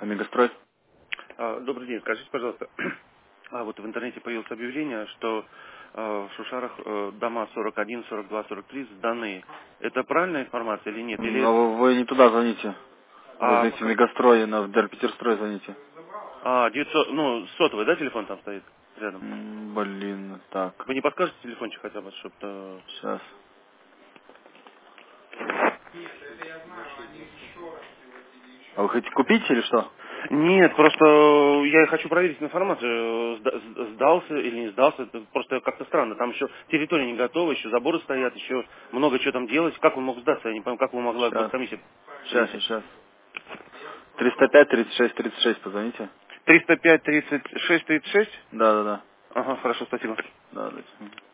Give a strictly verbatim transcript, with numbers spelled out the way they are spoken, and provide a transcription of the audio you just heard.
Мегастрой. А, Добрый день. Скажите, пожалуйста, а вот в интернете появилось объявление, что э, в Шушарах э, дома сорок один, сорок два, сорок три сданы. Это правильная информация или нет? Или Но это... вы, вы не туда звоните. Вы А, звоните в пока- Мегастрой, на Дерпетерстрой звоните. а, девятьсот, ну, сотовый, да, телефон там стоит рядом? М, Блин, так. Вы не подскажете телефончик хотя бы, чтобы... Сейчас. А вы хотите купить или что? Нет, просто я хочу проверить информацию, сда- сда- сдался или не сдался, это просто как-то странно. Там еще территория не готова, еще заборы стоят, еще много чего там делать. Как он мог сдаться? Я не понимаю, как его могла Сейчас. госкомиссия Сейчас, принять. сейчас. триста пять тридцать шесть тридцать шесть позвоните. триста пять тридцать шесть тридцать шесть? Да, да, да. Ага, хорошо, спасибо. Да, да.